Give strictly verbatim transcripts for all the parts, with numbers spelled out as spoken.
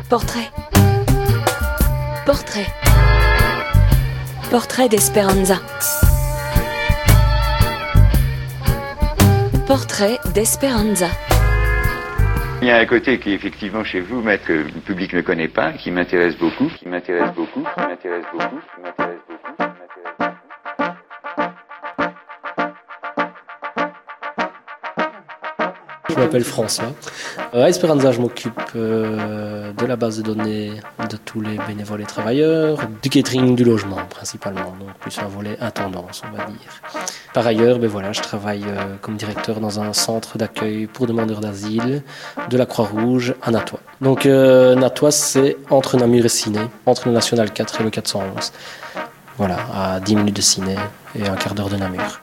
Portrait. Portrait. Portrait d'Esperanza. Portrait d'Esperanza. Il y a un côté qui, effectivement, chez vous, mais que le public ne connaît pas, qui m'intéresse beaucoup, qui m'intéresse beaucoup, qui m'intéresse beaucoup, qui m'intéresse beaucoup, qui m'intéresse beaucoup. Je m'appelle François. À Esperanza, je m'occupe euh, de la base de données de tous les bénévoles et travailleurs, du catering, du logement principalement, donc plus un volet intendance, on va dire. Par ailleurs, ben voilà, je travaille euh, comme directeur dans un centre d'accueil pour demandeurs d'asile de la Croix-Rouge à Natois. Donc euh, Natois, c'est entre Namur et Ciné, entre le National quatre et le quatre cent onze. Voilà, à dix minutes de Ciné et un quart d'heure de Namur.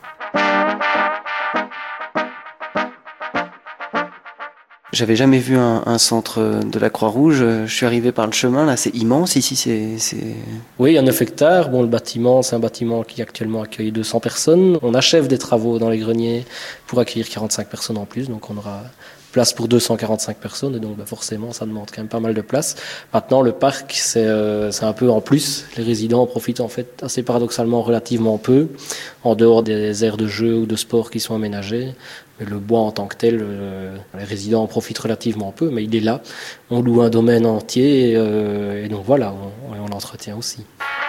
J'avais jamais vu un, un centre de la Croix-Rouge. Je suis arrivé par le chemin, là, c'est immense ici. C'est, c'est... Oui, il y a neuf hectares. Bon, le bâtiment, c'est un bâtiment qui actuellement accueille deux cents personnes. On achève des travaux dans les greniers pour accueillir quarante-cinq personnes en plus. Donc on aura place pour deux cent quarante-cinq personnes. Et donc bah, forcément, ça demande quand même pas mal de place. Maintenant, le parc, c'est, euh, c'est un peu en plus. Les résidents en profitent en fait assez paradoxalement relativement peu, en dehors des aires de jeu ou de sport qui sont aménagées. Mais le bois en tant que tel, euh, les résidents en profitent relativement peu, mais il est là. On loue un domaine entier et, euh, et donc voilà, on, on l'entretient aussi.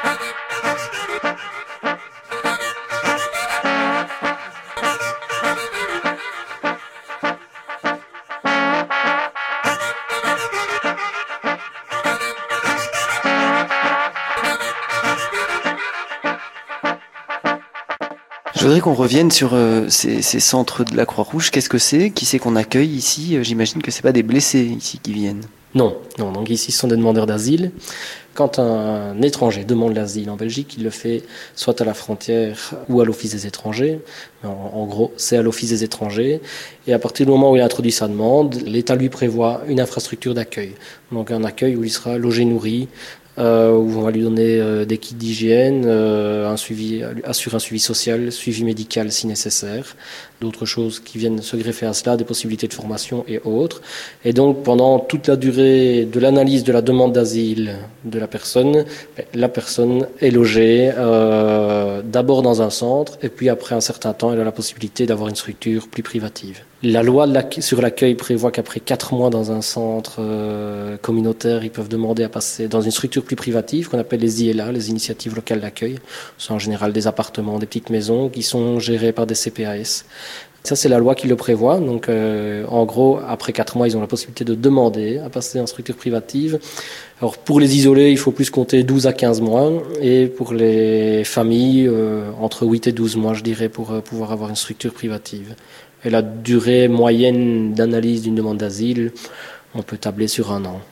Je voudrais qu'on revienne sur euh, ces, ces centres de la Croix-Rouge. Qu'est-ce que c'est ? Qui c'est qu'on accueille ici ? J'imagine que c'est pas des blessés ici qui viennent. Non, non. Donc ici, ce sont des demandeurs d'asile. Quand un étranger demande l'asile en Belgique, il le fait soit à la frontière ou à l'Office des étrangers. En, en gros, c'est à l'Office des étrangers. Et à partir du moment où il introduit sa demande, l'État lui prévoit une infrastructure d'accueil. Donc un accueil où il sera logé, nourri, Euh, où on va lui donner euh, des kits d'hygiène, euh, un suivi, assurer un suivi social, suivi médical si nécessaire, d'autres choses qui viennent se greffer à cela, des possibilités de formation et autres. Et donc pendant toute la durée de l'analyse de la demande d'asile de la personne, la personne est logée euh, d'abord dans un centre et puis après un certain temps, elle a la possibilité d'avoir une structure plus privative. La loi sur l'accueil prévoit qu'après quatre mois dans un centre euh, communautaire, ils peuvent demander à passer dans une structure plus privative qu'on appelle les I L A, les initiatives locales d'accueil. Ce sont en général des appartements, des petites maisons qui sont gérées par des C P A S. Ça, c'est la loi qui le prévoit. Donc, euh, en gros, après quatre mois, ils ont la possibilité de demander à passer en structure privative. Alors, pour les isolés, il faut plus compter douze à quinze mois. Et pour les familles, euh, entre huit et douze mois, je dirais, pour euh, pouvoir avoir une structure privative. Et la durée moyenne d'analyse d'une demande d'asile, on peut tabler sur un an.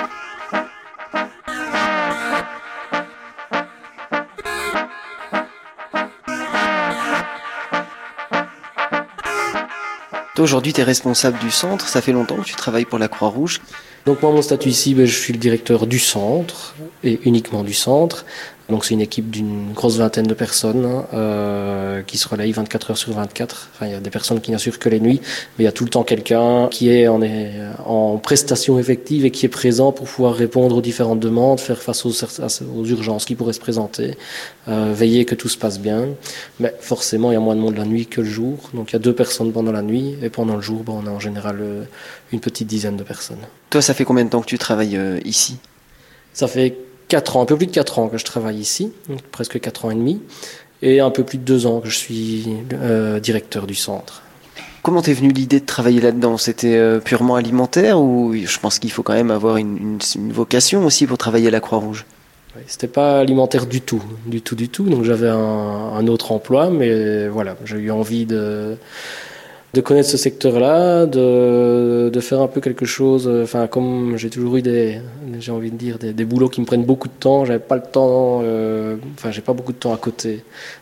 Toi, aujourd'hui, tu es responsable du centre. Ça fait longtemps que tu travailles pour la Croix-Rouge. Donc moi, mon statut ici, ben, je suis le directeur du centre, et uniquement du centre. Donc c'est une équipe d'une grosse vingtaine de personnes hein, euh, qui se relayent vingt-quatre heures sur vingt-quatre. Enfin, il y a des personnes qui n'assurent que les nuits, mais il y a tout le temps quelqu'un qui est en, est en prestation effective et qui est présent pour pouvoir répondre aux différentes demandes, faire face aux, aux urgences qui pourraient se présenter, euh, veiller que tout se passe bien. Mais forcément, il y a moins de monde la nuit que le jour. Donc il y a deux personnes pendant la nuit et pendant le jour, ben, on a en général euh, une petite dizaine de personnes. Toi, ça fait combien de temps que tu travailles euh, ici ? Ça fait quatre ans, un peu plus de quatre ans que je travaille ici, donc presque quatre ans et demi, et un peu plus de deux ans que je suis euh, directeur du centre. Comment t'es venue l'idée de travailler là-dedans ? C'était euh, purement alimentaire ou je pense qu'il faut quand même avoir une, une, une vocation aussi pour travailler à la Croix-Rouge ? Oui, c'était pas alimentaire du tout, du tout, du tout. Donc j'avais un, un autre emploi, mais voilà, j'ai eu envie de de connaître ce secteur-là, de, de faire un peu quelque chose, enfin comme j'ai toujours eu des, j'ai envie de dire, des, des boulots qui me prennent beaucoup de temps, j'avais pas le temps, euh, enfin j'ai pas beaucoup de temps à côté.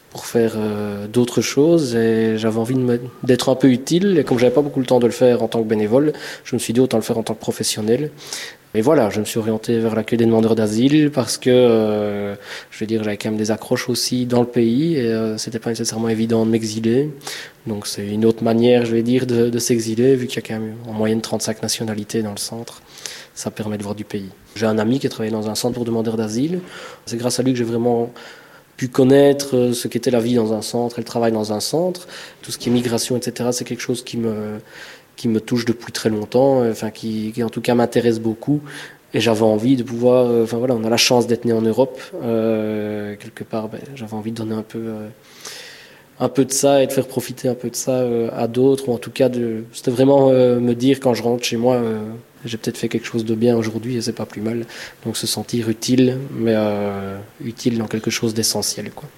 pour faire euh, d'autres choses et j'avais envie de me, d'être un peu utile et comme j'avais pas beaucoup le temps de le faire en tant que bénévole, je me suis dit autant le faire en tant que professionnel. Et voilà, je me suis orienté vers l'accueil des demandeurs d'asile parce que, euh, je veux dire, j'avais quand même des accroches aussi dans le pays et euh, c'était pas nécessairement évident de m'exiler. Donc c'est une autre manière, je vais dire, de, de s'exiler vu qu'il y a quand même en moyenne trente-cinq nationalités dans le centre. Ça permet de voir du pays. J'ai un ami qui a travaillé dans un centre pour demandeurs d'asile. C'est grâce à lui que j'ai vraiment pu connaître ce qu'était la vie dans un centre et le travail dans un centre. Tout ce qui est migration, et cetera, c'est quelque chose qui me, qui me touche depuis très longtemps, enfin qui, qui en tout cas m'intéresse beaucoup. Et j'avais envie de pouvoir, enfin voilà, on a la chance d'être né en Europe. Euh, quelque part, ben, j'avais envie de donner un peu, euh, un peu de ça et de faire profiter un peu de ça euh, à d'autres. Ou en tout cas, de, c'était vraiment euh, me dire quand je rentre chez moi, euh, j'ai peut-être fait quelque chose de bien aujourd'hui et c'est pas plus mal. Donc se sentir utile, mais euh, utile dans quelque chose d'essentiel, quoi.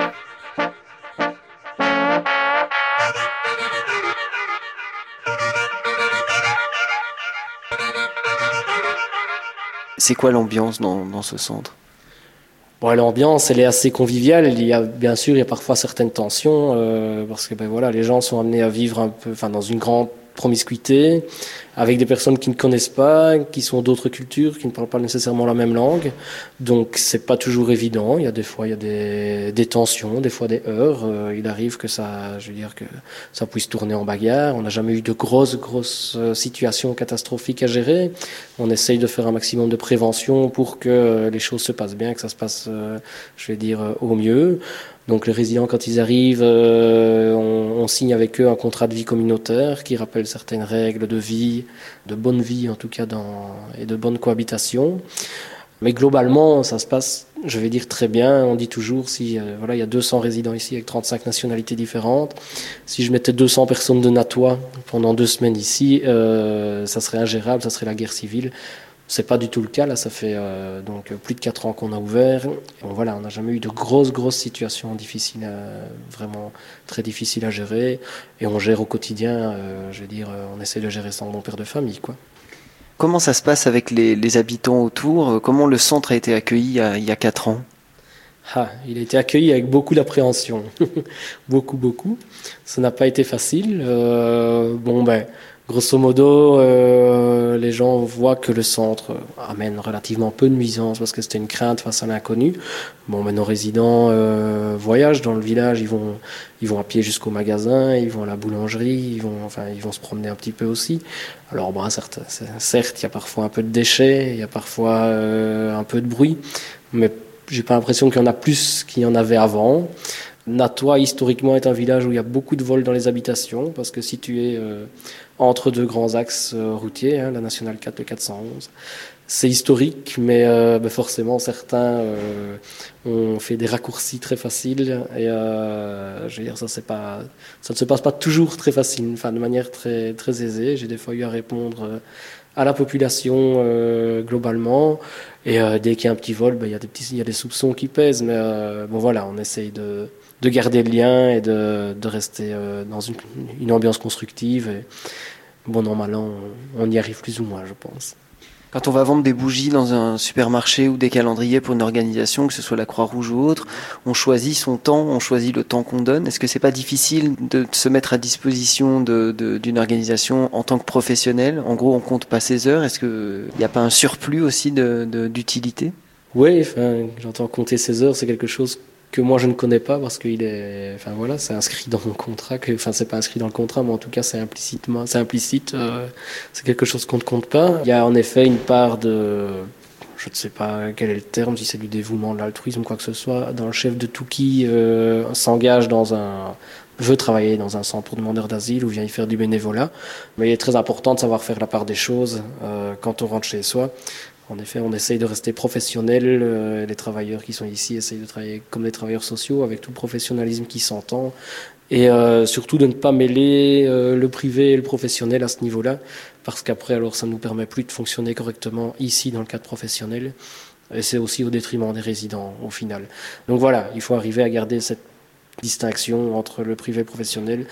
C'est quoi l'ambiance dans, dans ce centre ? Bon, l'ambiance, elle est assez conviviale. Il y a, bien sûr, il y a parfois certaines tensions, euh, parce que ben voilà, les gens sont amenés à vivre un peu, enfin, dans une grande promiscuité, avec des personnes qui ne connaissent pas, qui sont d'autres cultures, qui ne parlent pas nécessairement la même langue. Donc, c'est pas toujours évident. Il y a des fois, il y a des, des tensions, des fois des heurts. Euh, il arrive que ça, je veux dire, que ça puisse tourner en bagarre. On n'a jamais eu de grosses, grosses situations catastrophiques à gérer. On essaye de faire un maximum de prévention pour que les choses se passent bien, que ça se passe, euh, je vais dire, au mieux. Donc les résidents, quand ils arrivent, euh, on, on signe avec eux un contrat de vie communautaire qui rappelle certaines règles de vie, de bonne vie en tout cas, dans, et de bonne cohabitation. Mais globalement, ça se passe, je vais dire, très bien. On dit toujours, si euh, voilà, il y a deux cents résidents ici avec trente-cinq nationalités différentes, si je mettais deux cents personnes de Natois pendant deux semaines ici, euh, ça serait ingérable, ça serait la guerre civile. C'est pas du tout le cas, là, ça fait euh, donc plus de quatre ans qu'on a ouvert. Bon, voilà, on n'a jamais eu de grosses, grosses situations difficiles, à, vraiment très difficiles à gérer. Et on gère au quotidien, euh, je veux dire, on essaie de gérer ça en bon père de famille, quoi. Comment ça se passe avec les, les habitants autour ? Comment le centre a été accueilli il y a, il y a quatre ans ? Ah, il a été accueilli avec beaucoup d'appréhension. beaucoup, beaucoup. Ça n'a pas été facile. Euh, bon, ben... Grosso modo, euh, les gens voient que le centre amène relativement peu de nuisances parce que c'était une crainte face à l'inconnu. Bon, mais nos résidents euh, voyagent dans le village, ils vont, ils vont à pied jusqu'au magasin, ils vont à la boulangerie, ils vont, enfin, ils vont se promener un petit peu aussi. Alors, bon, certes, certes, il y a parfois un peu de déchets, il y a parfois euh, un peu de bruit, mais j'ai pas l'impression qu'il y en a plus qu'il y en avait avant. Natois, historiquement, est un village où il y a beaucoup de vols dans les habitations, parce que situé euh, entre deux grands axes euh, routiers, hein, la nationale quatre, le quatre cent onze. C'est historique, mais euh, ben forcément, certains euh, ont fait des raccourcis très faciles, et euh, je veux dire, ça, c'est pas, ça ne se passe pas toujours très facile, enfin, de manière très, très aisée. J'ai des fois eu à répondre euh, à la population euh, globalement, et euh, dès qu'il y a un petit vol, ben, il y a des petits, il y a des soupçons qui pèsent, mais euh, bon voilà, on essaye de de garder le lien et de, de rester euh, dans une, une ambiance constructive. Et, bon, normalement, on, on y arrive plus ou moins, je pense. Quand on va vendre des bougies dans un supermarché ou des calendriers pour une organisation, que ce soit la Croix-Rouge ou autre, on choisit son temps, on choisit le temps qu'on donne. Est-ce que c'est pas difficile de se mettre à disposition de, de, d'une organisation en tant que professionnel ? En gros, on compte pas ses heures. Est-ce qu'il n'y a pas un surplus aussi de, de, d'utilité ? Oui, enfin, j'entends compter ses heures, c'est quelque chose que moi je ne connais pas parce qu'il est, enfin voilà, c'est inscrit dans mon contrat, que, enfin c'est pas inscrit dans le contrat, mais en tout cas c'est implicitement, c'est implicite, euh, c'est quelque chose qu'on ne compte pas. Il y a en effet une part de, je ne sais pas quel est le terme, si c'est du dévouement, de l'altruisme, quoi que ce soit, dans le chef de tout qui euh, s'engage dans un, veut travailler dans un centre pour demandeurs d'asile ou vient y faire du bénévolat. Mais il est très important de savoir faire la part des choses euh, quand on rentre chez soi. En effet, on essaye de rester professionnel. Euh, les travailleurs qui sont ici essayent de travailler comme des travailleurs sociaux, avec tout le professionnalisme qui s'entend. Et euh, surtout de ne pas mêler euh, le privé et le professionnel à ce niveau-là, parce qu'après, alors, ça ne nous permet plus de fonctionner correctement ici, dans le cadre professionnel. Et c'est aussi au détriment des résidents, au final. Donc voilà, il faut arriver à garder cette distinction entre le privé et le professionnel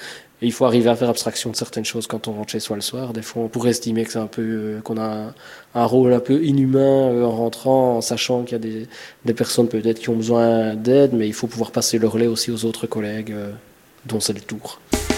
Et il faut arriver à faire abstraction de certaines choses quand on rentre chez soi le soir. Des fois, on pourrait estimer que c'est un peu, euh, qu'on a un, un rôle un peu inhumain euh, en rentrant, en sachant qu'il y a des, des personnes peut-être qui ont besoin d'aide, mais il faut pouvoir passer le relais aussi aux autres collègues euh, dont c'est le tour.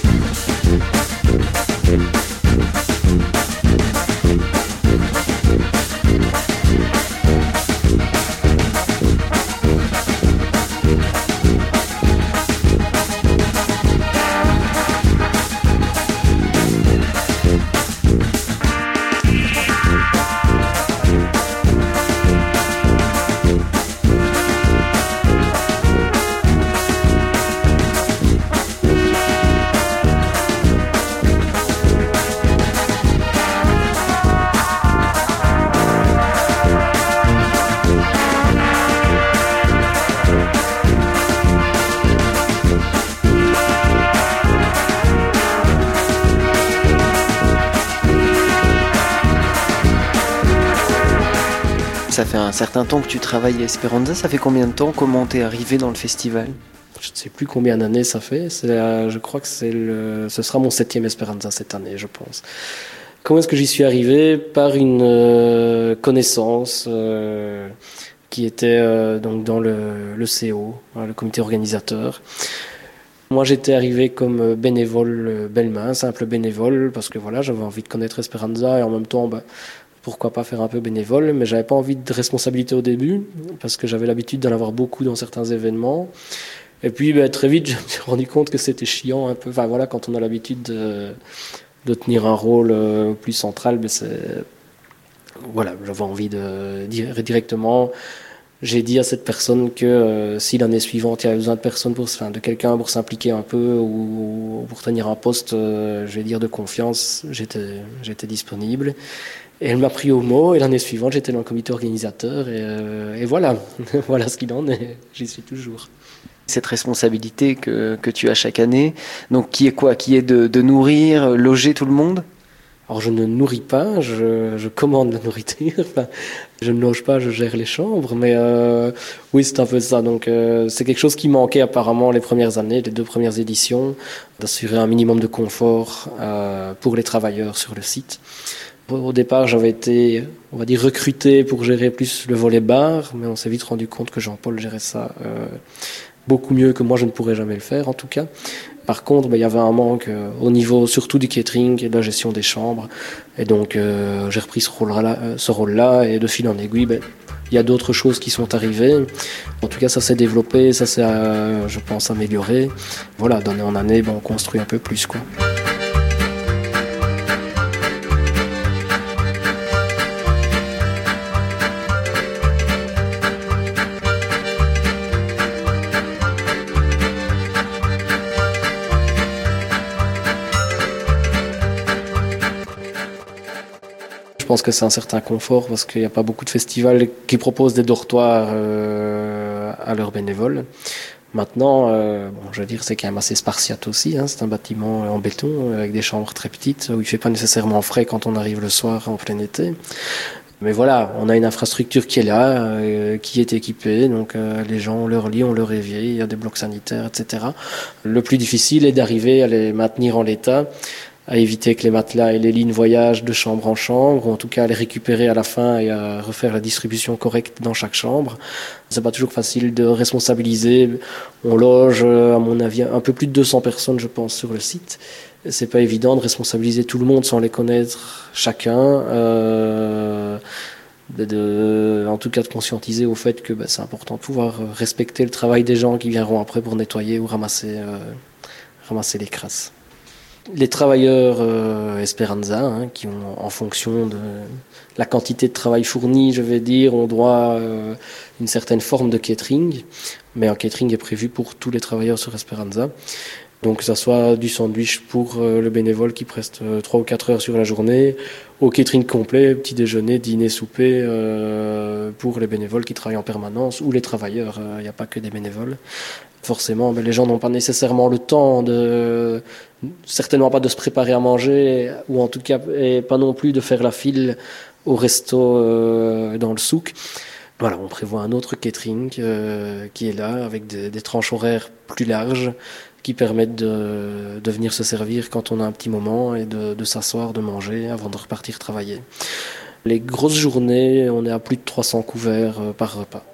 Ça fait un certain temps que tu travailles à Esperanza. Ça fait combien de temps? Comment t'es arrivé dans le festival? Je ne sais plus combien d'années ça fait. C'est la, je crois que c'est le, ce sera mon septième Esperanza cette année, je pense. Comment est-ce que j'y suis arrivé? Par une euh, connaissance euh, qui était euh, donc dans le, le C O, hein, le comité organisateur. Moi, j'étais arrivé comme bénévole Bellemin, simple bénévole, parce que voilà, j'avais envie de connaître Esperanza et en même temps, bah, pourquoi pas faire un peu bénévole, mais j'avais pas envie de responsabilité au début, parce que j'avais l'habitude d'en avoir beaucoup dans certains événements. Et puis ben, très vite, je me suis rendu compte que c'était chiant un peu. Enfin voilà, quand on a l'habitude de, de tenir un rôle euh, plus central, ben, c'est... voilà, j'avais envie de dire directement. J'ai dit à cette personne que euh, si l'année suivante il y avait besoin de personne pour, enfin, de quelqu'un pour s'impliquer un peu ou pour tenir un poste, euh, je vais dire de confiance, j'étais, j'étais disponible. Et elle m'a pris au mot, et l'année suivante, j'étais dans le comité organisateur, et, euh, et voilà, voilà ce qu'il en est, j'y suis toujours. Cette responsabilité que, que tu as chaque année, donc qui est quoi? Qui est de, de nourrir, loger tout le monde? Alors je ne nourris pas, je, je commande la nourriture, enfin, je ne loge pas, je gère les chambres, mais euh, oui c'est un peu ça, donc euh, c'est quelque chose qui manquait apparemment les premières années, les deux premières éditions, d'assurer un minimum de confort euh, pour les travailleurs sur le site. Au départ, j'avais été, on va dire, recruté pour gérer plus le volet bar, mais on s'est vite rendu compte que Jean-Paul gérait ça euh, beaucoup mieux que moi, je ne pourrais jamais le faire, en tout cas. Par contre, ben, il y avait un manque euh, au niveau surtout du catering et de la gestion des chambres. Et donc, euh, j'ai repris ce rôle-là, euh, ce rôle-là et de fil en aiguille, ben, il y a d'autres choses qui sont arrivées. En tout cas, ça s'est développé, ça s'est, euh, je pense, amélioré. Voilà, d'année en année, ben, on construit un peu plus, quoi. Je pense que c'est un certain confort parce qu'il n'y a pas beaucoup de festivals qui proposent des dortoirs euh, à leurs bénévoles. Maintenant, euh, bon, je veux dire, c'est quand même assez spartiate aussi. Hein. C'est un bâtiment en béton avec des chambres très petites où il ne fait pas nécessairement frais quand on arrive le soir en plein été. Mais voilà, on a une infrastructure qui est là, euh, qui est équipée. Donc euh, les gens ont leur lit, ont leur évier, il y a des blocs sanitaires, et cetera. Le plus difficile est d'arriver à les maintenir en l'état, à éviter que les matelas et les lignes voyagent de chambre en chambre, ou en tout cas à les récupérer à la fin et à refaire la distribution correcte dans chaque chambre. C'est pas toujours facile de responsabiliser. On loge, à mon avis, un peu plus de deux cents personnes, je pense, sur le site. C'est pas évident de responsabiliser tout le monde sans les connaître chacun. Euh, de, de, en tout cas de conscientiser au fait que bah, c'est important de pouvoir respecter le travail des gens qui viendront après pour nettoyer ou ramasser, euh, ramasser les crasses. Les travailleurs euh, Esperanza, hein, qui ont, en fonction de la quantité de travail fourni, je vais dire, ont droit euh, une certaine forme de catering, mais un catering est prévu pour tous les travailleurs sur Esperanza. Donc que ça soit du sandwich pour euh, le bénévole qui preste euh, trois ou quatre heures sur la journée, au catering complet, petit déjeuner, dîner, souper euh, pour les bénévoles qui travaillent en permanence ou les travailleurs, il euh, n'y a pas que des bénévoles. Forcément, ben, les gens n'ont pas nécessairement le temps de, certainement pas de se préparer à manger, ou en tout cas, et pas non plus de faire la file au resto euh, dans le souk. Voilà, on prévoit un autre catering euh, qui est là, avec des, des tranches horaires plus larges, qui permettent de, de venir se servir quand on a un petit moment et de, de s'asseoir, de manger avant de repartir travailler. Les grosses journées, on est à plus de trois cents couverts par repas.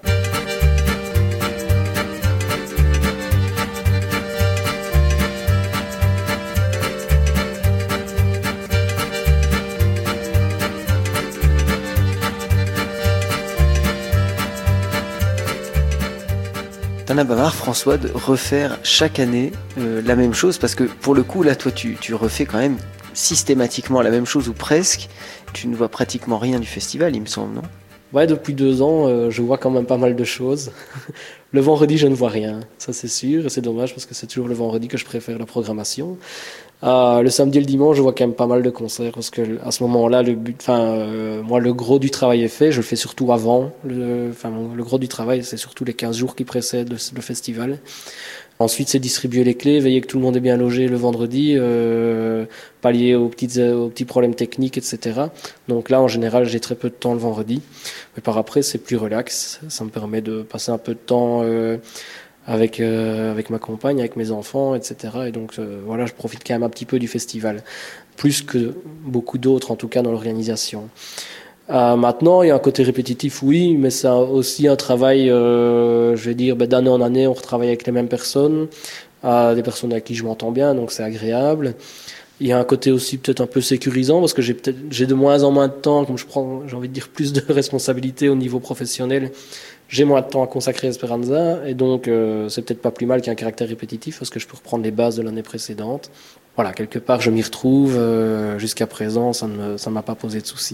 T'en as bavard, François, de refaire chaque année euh, la même chose, parce que pour le coup, là, toi, tu, tu refais quand même systématiquement la même chose, ou presque. Tu ne vois pratiquement rien du festival, il me semble, non ? Ouais, depuis deux ans, euh, je vois quand même pas mal de choses. Le vendredi, je ne vois rien, ça c'est sûr, et c'est dommage parce que c'est toujours le vendredi que je préfère la programmation. Euh, le samedi et le dimanche, je vois quand même pas mal de concerts parce que à ce moment-là, le but, enfin, euh, moi, le gros du travail est fait. Je le fais surtout avant. Le, enfin, le gros du travail, c'est surtout les quinze jours qui précèdent le, le festival. Ensuite, c'est distribuer les clés, veiller que tout le monde est bien logé le vendredi, euh, pallier aux petits, aux petits problèmes techniques, et cetera. Donc là, en général, j'ai très peu de temps le vendredi. Mais par après, c'est plus relax. Ça me permet de passer un peu de temps euh, avec euh, avec ma compagne, avec mes enfants, et cetera. Et donc euh, voilà, je profite quand même un petit peu du festival, plus que beaucoup d'autres, en tout cas dans l'organisation. Euh, maintenant, il y a un côté répétitif, oui, mais c'est aussi un travail, euh, je vais dire, ben, d'année en année, on retravaille avec les mêmes personnes, euh, des personnes avec qui je m'entends bien, donc c'est agréable. Il y a un côté aussi peut-être un peu sécurisant, parce que j'ai peut-être j'ai de moins en moins de temps, comme je prends, j'ai envie de dire, plus de responsabilités au niveau professionnel. J'ai moins de temps à consacrer à Esperanza, et donc euh, c'est peut-être pas plus mal qu'il y ait un caractère répétitif, parce que je peux reprendre les bases de l'année précédente. Voilà, quelque part, je m'y retrouve. Euh, jusqu'à présent, ça ne me, ça m'a pas posé de soucis.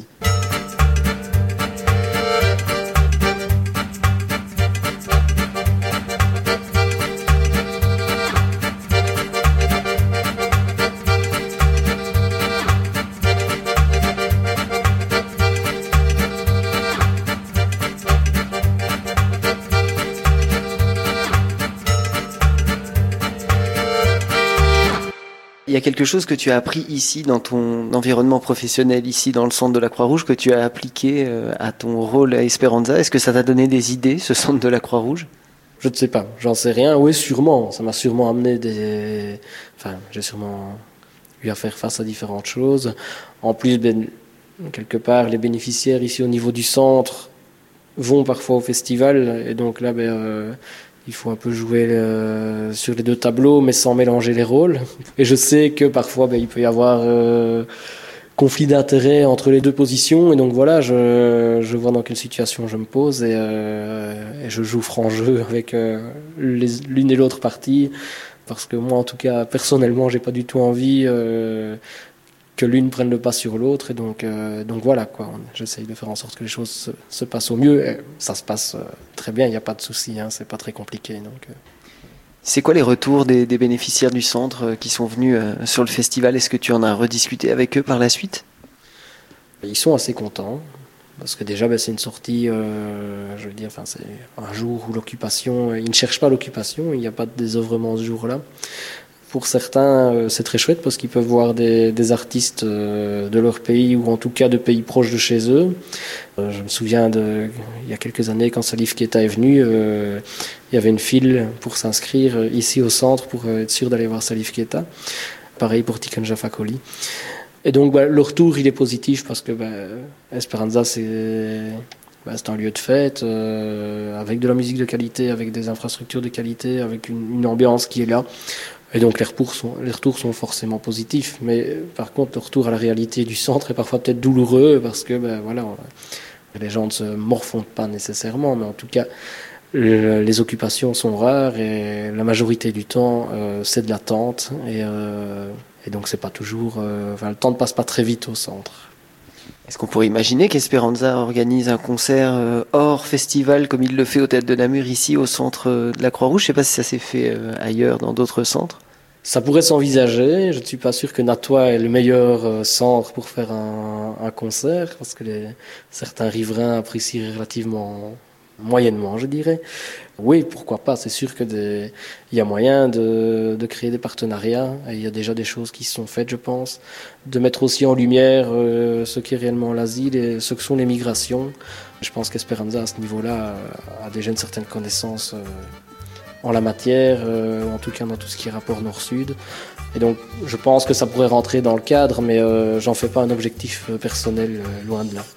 Il y a quelque chose que tu as appris ici dans ton environnement professionnel, ici dans le centre de la Croix-Rouge, que tu as appliqué à ton rôle à Esperanza. Est-ce que ça t'a donné des idées, ce centre de la Croix-Rouge ? Je ne sais pas, j'en sais rien. Oui, sûrement. Ça m'a sûrement amené des... Enfin, j'ai sûrement eu à faire face à différentes choses. En plus, ben, quelque part, les bénéficiaires ici au niveau du centre vont parfois au festival. Et donc là, ben... Euh, il faut un peu jouer euh, sur les deux tableaux, mais sans mélanger les rôles. Et je sais que parfois, ben, il peut y avoir euh, conflit d'intérêts entre les deux positions. Et donc voilà, je, je vois dans quelle situation je me pose et, euh, et je joue franc jeu avec euh, les, l'une et l'autre partie. Parce que moi, en tout cas, personnellement, j'ai pas du tout envie euh, que l'une prenne le pas sur l'autre. Et donc, euh, donc voilà, quoi. J'essaye de faire en sorte que les choses se, se passent au mieux. Et ça se passe euh, très bien, il n'y a pas de souci, hein, c'est pas très compliqué. Donc, euh. C'est quoi les retours des, des bénéficiaires du centre euh, qui sont venus euh, sur le festival ? Est-ce que tu en as rediscuté avec eux par la suite ? Ils sont assez contents. Parce que déjà, ben, c'est une sortie, euh, je veux dire, enfin, c'est un jour où l'occupation, ils ne cherchent pas l'occupation, il n'y a pas de désœuvrement ce jour-là. Pour certains, euh, c'est très chouette parce qu'ils peuvent voir des, des artistes euh, de leur pays ou en tout cas de pays proches de chez eux. Euh, je me souviens de, il y a quelques années, quand Salif Keita est venu, euh, il y avait une file pour s'inscrire ici au centre pour être sûr d'aller voir Salif Keita. Pareil pour Tiken Jah Fakoly. Et donc, bah, le retour, il est positif parce que bah, Esperanza, c'est, bah, c'est un lieu de fête, euh, avec de la musique de qualité, avec des infrastructures de qualité, avec une, une ambiance qui est là. Et donc, les retours sont, les retours sont forcément positifs. Mais par contre, le retour à la réalité du centre est parfois peut-être douloureux parce que, bah, voilà, on, les gens ne se morfondent pas nécessairement, mais en tout cas, le, les occupations sont rares et la majorité du temps, euh, c'est de l'attente. Et, euh, Et donc, c'est pas toujours. Euh, enfin, le temps ne passe pas très vite au centre. Est-ce qu'on pourrait imaginer qu'Esperanza organise un concert euh, hors festival comme il le fait au Théâtre de Namur ici au centre de la Croix-Rouge ? Je ne sais pas si ça s'est fait euh, ailleurs dans d'autres centres. Ça pourrait s'envisager. Je ne suis pas sûr que Natois est le meilleur euh, centre pour faire un, un concert parce que les, certains riverains apprécient relativement moyennement, je dirais. Oui, pourquoi pas. C'est sûr que des... il y a moyen de, de créer des partenariats. Et il y a déjà des choses qui sont faites, je pense. De mettre aussi en lumière euh, ce qui est réellement l'asile et ce que sont les migrations. Je pense qu'Esperanza, à ce niveau-là, a déjà une certaine connaissance euh, en la matière, euh, en tout cas dans tout ce qui est rapport nord-sud. Et donc je pense que ça pourrait rentrer dans le cadre, mais euh, j'en fais pas un objectif euh, personnel, euh, loin de là.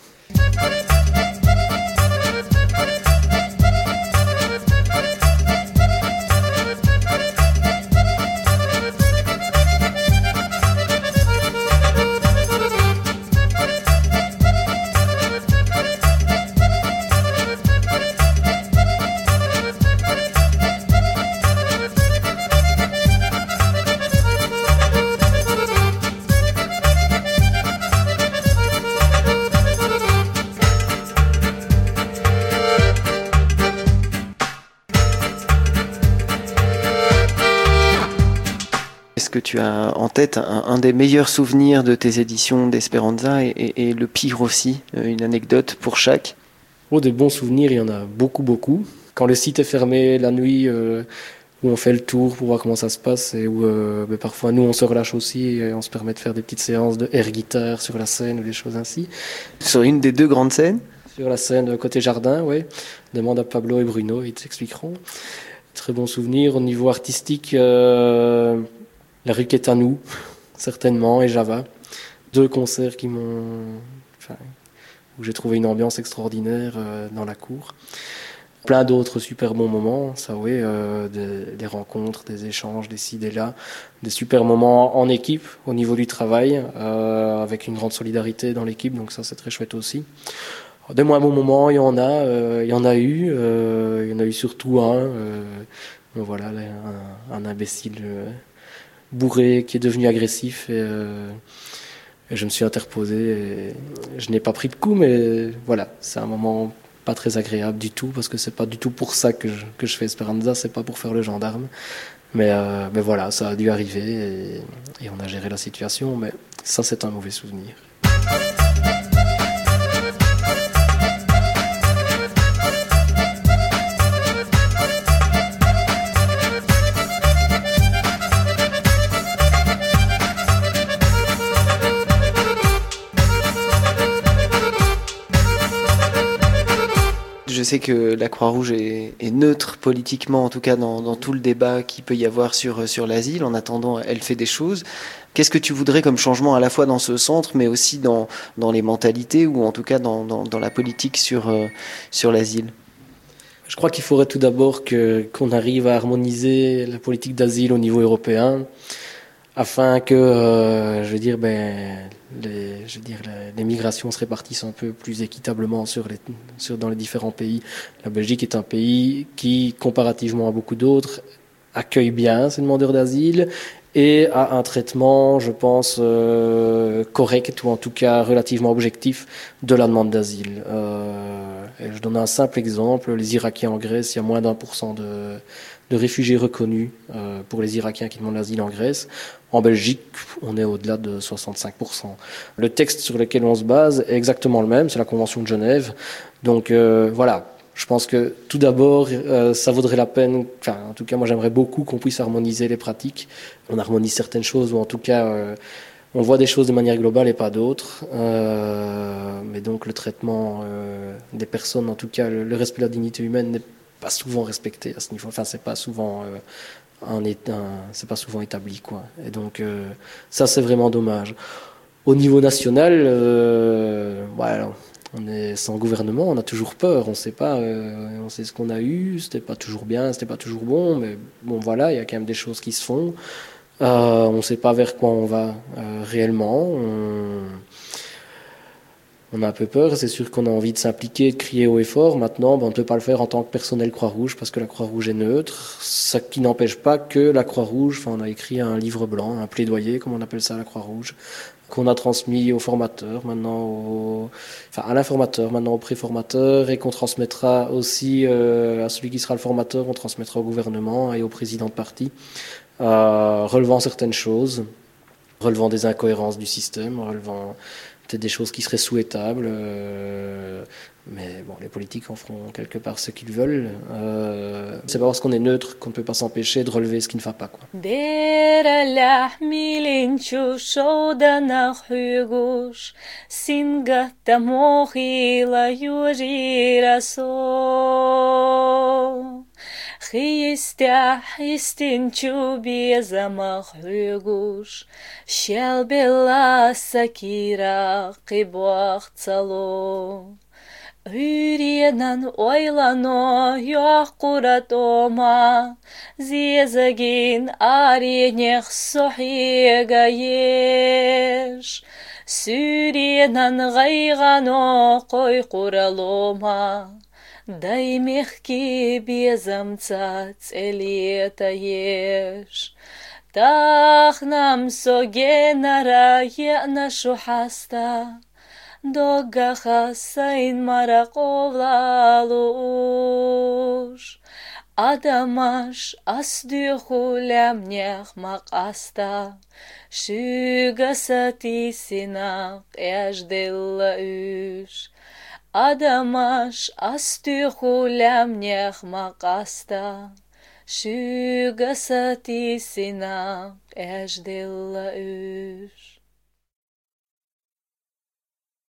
Est-ce que tu as en tête un, un des meilleurs souvenirs de tes éditions d'Esperanza et, et, et le pire aussi, une anecdote pour chaque? Oh, des bons souvenirs, il y en a beaucoup, beaucoup. Quand le site est fermé la nuit, euh, où on fait le tour pour voir comment ça se passe, et où euh, ben, parfois nous on se relâche aussi et on se permet de faire des petites séances de air guitare sur la scène ou des choses ainsi. Sur une des deux grandes scènes? Sur la scène côté jardin, oui. Demande à Pablo et Bruno, ils t'expliqueront. Très bon souvenir. Au niveau artistique, euh, la rue est à nous, certainement, et Java. Deux concerts qui m'ont, enfin, où j'ai trouvé une ambiance extraordinaire euh, dans la cour. Plein d'autres super bons moments, ça oui, euh, des, des rencontres, des échanges, des ci, des là, des super moments en équipe au niveau du travail, euh, avec une grande solidarité dans l'équipe, donc ça c'est très chouette aussi. Des moins bons moments, il y en a, euh, il y en a eu, euh, il y en a eu surtout un, euh, voilà, un, un imbécile euh, bourré qui est devenu agressif et, euh, et je me suis interposé et je n'ai pas pris de coup, mais voilà, c'est un moment pas très agréable du tout parce que c'est pas du tout pour ça que je, que je fais Esperanza, c'est pas pour faire le gendarme, mais, euh, mais voilà, ça a dû arriver et, et on a géré la situation, mais ça c'est un mauvais souvenir. Je sais que la Croix-Rouge est, est neutre politiquement, en tout cas dans, dans tout le débat qu'il peut y avoir sur, sur l'asile. En attendant, elle fait des choses. Qu'est-ce que tu voudrais comme changement à la fois dans ce centre, mais aussi dans, dans les mentalités ou en tout cas dans, dans, dans la politique sur, euh, sur l'asile? Je crois qu'il faudrait tout d'abord que, qu'on arrive à harmoniser la politique d'asile au niveau européen, afin que, euh, je veux dire, ben, les, je veux dire, les, les migrations se répartissent un peu plus équitablement sur les, sur, dans les différents pays. La Belgique est un pays qui, comparativement à beaucoup d'autres, accueille bien ces demandeurs d'asile et a un traitement, je pense, euh, correct ou en tout cas relativement objectif de la demande d'asile. Euh, et je donne un simple exemple, les Irakiens en Grèce, il y a moins d'un pour cent de, de réfugiés reconnus euh, pour les Irakiens qui demandent l'asile en Grèce. En Belgique, on est au-delà de soixante-cinq pour cent. Le texte sur lequel on se base est exactement le même, c'est la Convention de Genève. Donc euh, voilà, je pense que tout d'abord, euh, ça vaudrait la peine, enfin en tout cas moi j'aimerais beaucoup qu'on puisse harmoniser les pratiques. On harmonise certaines choses, ou en tout cas euh, on voit des choses de manière globale et pas d'autres. Euh, mais donc le traitement euh, des personnes, en tout cas le, le respect de la dignité humaine n'est pas souvent respecté à ce niveau. Enfin c'est pas souvent... Euh, Un état, c'est pas souvent établi, quoi. Et donc euh, ça c'est vraiment dommage. Au niveau national, euh, voilà, on est sans gouvernement, on a toujours peur, on sait pas, euh, on sait ce qu'on a eu, c'était pas toujours bien, c'était pas toujours bon, mais bon voilà, il y a quand même des choses qui se font. Euh, on sait pas vers quoi on va euh, réellement. On... On a un peu peur, c'est sûr qu'on a envie de s'impliquer, de crier haut et fort. Maintenant, ben, on ne peut pas le faire en tant que personnel Croix-Rouge parce que la Croix-Rouge est neutre. Ce qui n'empêche pas que la Croix-Rouge, enfin, on a écrit un livre blanc, un plaidoyer, comme on appelle ça à la Croix-Rouge, qu'on a transmis aux formateurs, maintenant au, enfin, à l'informateur, maintenant au préformateur, et qu'on transmettra aussi euh, à celui qui sera le formateur, on transmettra au gouvernement et au président de parti, euh, relevant certaines choses, relevant des incohérences du système, relevant peut-être des choses qui seraient souhaitables, euh, mais bon, les politiques en feront quelque part ce qu'ils veulent. Euh, c'est pas parce qu'on est neutre qu'on ne peut pas s'empêcher de relever ce qui ne va pas, quoi. Хистях истинчу безамах рюгуш, щелбела сакира кибах цало. Hürriyenan oylano yok kuratoma, zezagin arenech sohiga yesh. Sürriyenan gaygano koy kuraloma, daimechki bezamca целета yesh. Тахнам согенара нашу хаста, Догаха сайн мараковлалуш. Адамаш астюхулямнях макаста, Шугасатисинак эжделлауш. Адамаш астюхулямнях макаста, Шугасатисинак эжделлауш.